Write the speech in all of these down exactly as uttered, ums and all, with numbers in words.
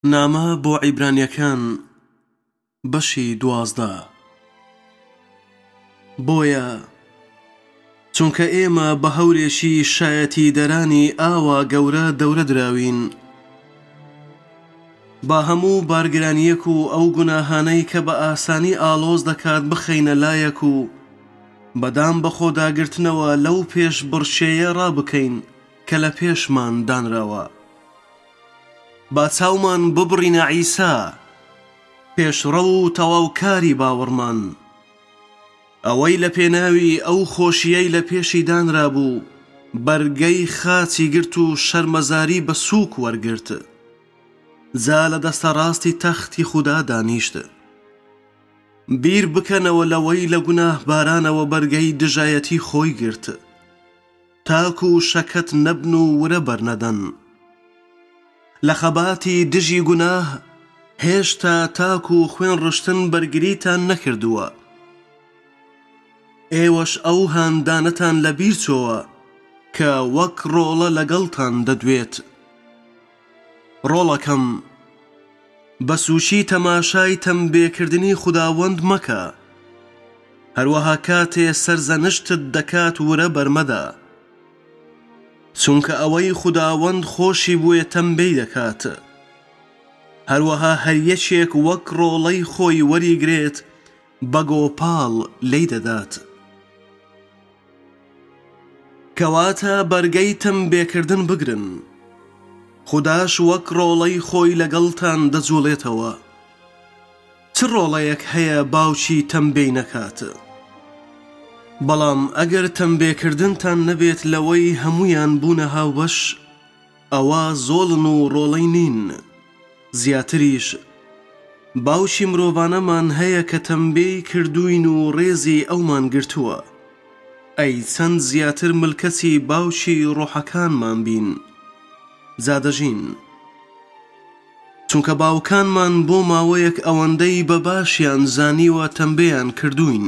نامە بۆ عیبرانیەکان بەشی دوازدە. بۆیە چونکە ئێمە بە هەورێکی شایەتی دەرانی ئاوا گەورە دەورە دراوین، با هەموو بارگرانیەک و ئەو گوناهانەی کە بە ئاسانی ئالۆز دەکات بخەینە لایەک و بەدام بە خۆداگرتنەوە لەو پێش بڕشێیە ڕابکەین کە لە پێشمان دانراوە. با چاومان ببڕینە عیسا، پێشڕە و تەواوکاری باوەڕمان، ئەوەی لە پێناوی ئەو خۆشیەی لە پێشی دانرا بوو بەرگەی خاچی گرت و شەرمەزاری بە سووک وەرگرت، جا لە دەستە ڕاستی تەختی خودا دانیشت. بیر بکەنەوە لەوەی لە گوناه بارانەوە بەرگەی دژایەتی خۆی گرت، تاکو و شەکەت نەبن و ورە بەرنەدەن. لە خەباتی دژی گوناه هێشتا تاکو و خوێن ڕشتن بەرگریتان نەکردووە. ئێوەش ئەو هاندانەتان لە بیر چۆوە کە وەک ڕۆڵە لەگەڵتان دەدوێت. ڕۆڵەکەم بە سووچی تەماشای تەمبێکردنی خوداوەند مەکە، هەروەها کاتێ سەرزەنشتت دەکات ورە بەرمەدا، چونکە ئەوەی خوداوەند خۆشی بوویە تەمبەی دەکات، هەروەها هەر یەکێک وەک ڕۆڵەی خۆی وەریگرێت بە گۆپاڵ لێی دەدات. کەواتە بەرگەی تەمبێکردن بگرن، خوداش وەک ڕۆڵەی خۆی لەگەڵتان دەجوڵێتەوە. چ ڕۆڵەیەک هەیە باوکی تەمبەی نەکات؟ بەڵام ئەگەر تەمبێکردنتان نەبێت لەوەی هەمویان بوونە هاوبەش، ئەوە زۆڵن و ڕۆڵەی نین. زیاتریش باوکی مرۆڤانەمان هەیە کە تەمبەی کردوین و ڕێزی ئەومان گرتووە. ئەی چەند زیاتر ملکەتی باوکی ڕۆحەکانمان بین زادەژین، چونکە باوکانمان بۆ ماوەیەک ئەوەندەی بە باشیان زانیوە تەمبەیان کردوین.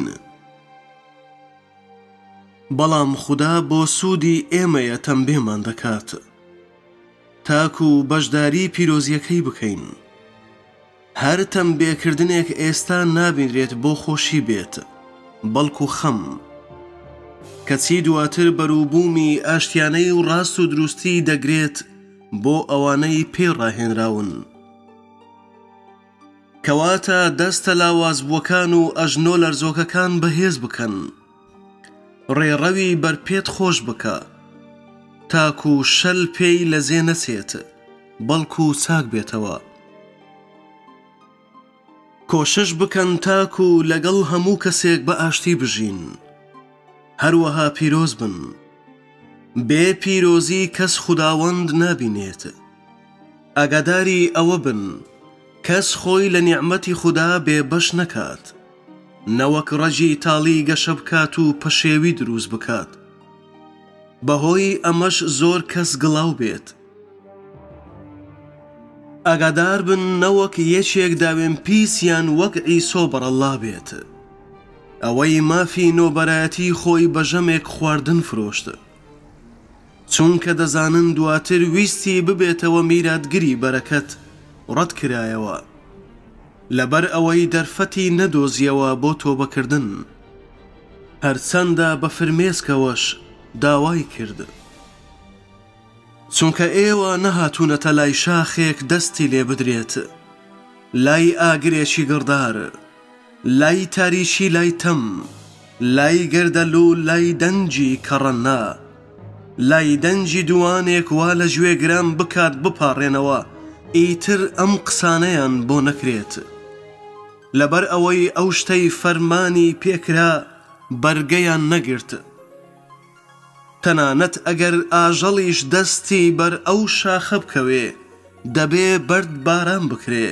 بەڵام خودا بۆ سوودی ئێمەیە تەمبێمان دەکات، تاکو بەشداری پیرۆزیەکەی بکەین. هەر تەمبێکردنێک ئێستا نابینرێت بۆ خۆشی بێت، بەڵکو خەم، کەچی دواتر بەرووبوومی ئاشتیانەی و ڕاست و دروستی دەگرێت بۆ ئەوانەی پێڕاهێنراون. کەواتە دەستە لاوازبووەکان و ئەژنۆ لەرزۆکەکان بەهێز بکەن، ڕێڕەوی بەرپێت خۆش بکە، تاکو شەل پێی لە زێ نەچێت، بەڵکو چاک بێتەوە. کۆشش بکەن تاکو لەگەڵ هەموو کەسێک بە ئاشتی بژین، هەروەها پیرۆز بن. بێ پیرۆزی کەس خوداوەند نابینێت. ئاگاداری ئەوە بن کەس خۆی لە نیعمەتی خودا بێبەش نەکات، نەوەک ڕەجی تاڵی گەشە بکات و پەشێوی دروست بکات، بەهۆی ئەمەش زۆر کەس گڵاو بێت. ئاگادار بن نەوەک یەکێک داوێن پیسیان وەک ئیسۆ بەرەڵا بێت، ئەوەی مافی نۆبەرایەتی خۆی بە ژەمێک خواردن فرۆشت، چونکە دەزانن دواتر ویستی ببێتەوە میراتگری بەرەکەت ڕەت کرایەوە، لەبەر ئەوەی دەرفەتی نەدۆزیەوە بۆ تۆبەکردن، هەرچەندە بە فرمێسکەوەش داوای کرد. چونکە ئێوە نەهاتوونەتە لای شاخێک دەستی لێ بدرێت، لای ئاگرێکی گڕدار، لای تاریشی لای تەم، لای گەردەل و لای دەنجی کەڕەنا، لای دەنجی دوانێک وا لە گوێگران بکات بپاڕێنەوە، ئیتر ئەم قسانەیان بۆ نەکرێت. لەبەر ئەوەی ئەو شتەی فەرمانی پێکرا بەرگەیان نەگرت، تەنانەت ئەگەر ئاژەڵیش دەستی بەر ئەو شاخە بکەوێ دەبێ بەرد باران بکرێ.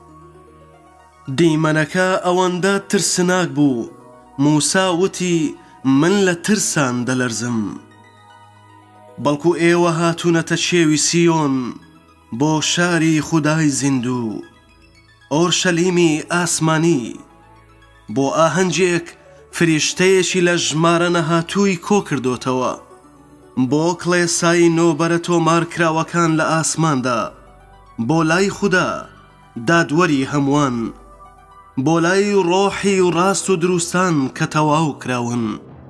دیمەنەکە ئەوەندە ترسناک بوو، موسا وتی من لە ترسان دەلەرزم. بەڵکو ئێوە هاتوونەتە شێوی سیۆن، بۆ شاری خودای زیندوو، ئۆرشەلیمی ئاسمانی، بۆ ئاهەنجێک فریشتەیەکی لە ژمارە نەهاتووی کۆ کردوتەوە، بۆ کڵێسایی نۆبەرە تۆمار کراوەکان لە ئاسماندا، بۆ لای خوددا دادوەری هەمووان، بۆ لای ڕۆحی و ڕاست و دروستان کە تەواو کراون،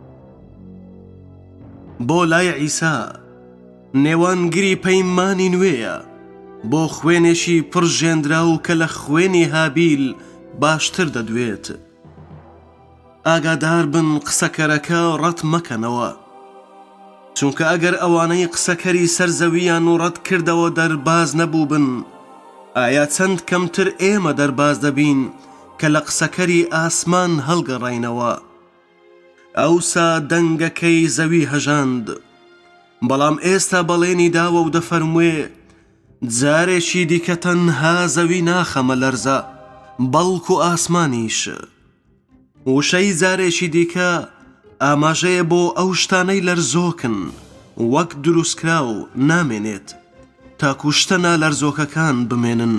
بۆ لای عیسا نێوانگری پەیمانی نوێیە، بۆ خوێنێکی پڕ ژێندرا و کە لە خوێنی هابیل باشتر دەدوێت. ئاگادار بن قسەکەرەکە ڕەت مەکەنەوە، چونکە ئەگەر ئەوانەی قسەکەری سەرزەویان و ڕەت کردەوە دەرباز نەبوو بن، ئایا چەند کەمتر ئێمە دەرباز دەبین کە لە قسەکەری ئاسمان هەڵگەڕاینەوە. ئەوسا دەنگەکەی زەوی هەژاند، بەڵام ئێستا بەڵێنی داوە و دەفەرموێ جارێکی دیکە تەنها زەوی ناخەمە لەرزە بەڵکو ئاسمانیش. وشەی جارێکی دیکە ئاماژەیە بۆ ئەو شتانەی لەرزۆکن وەک دروستکرا و نامێنێت تاکو شتە نالەرزۆکەکان بمێنن.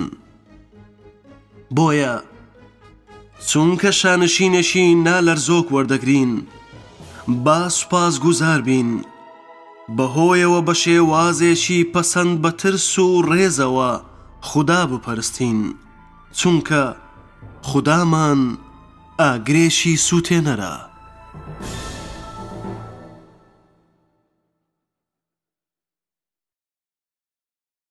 بۆیە چونکە شانشینێکی نالەرزۆک وەردەگرین، با سوپاس گوزار بین، بەهۆیەوە بە شێوازێکی پەسەند بە ترس و ڕێزەوە خوددا بپەرستین، چونکە خوددامان ئاگرێشی سووتێنەرە.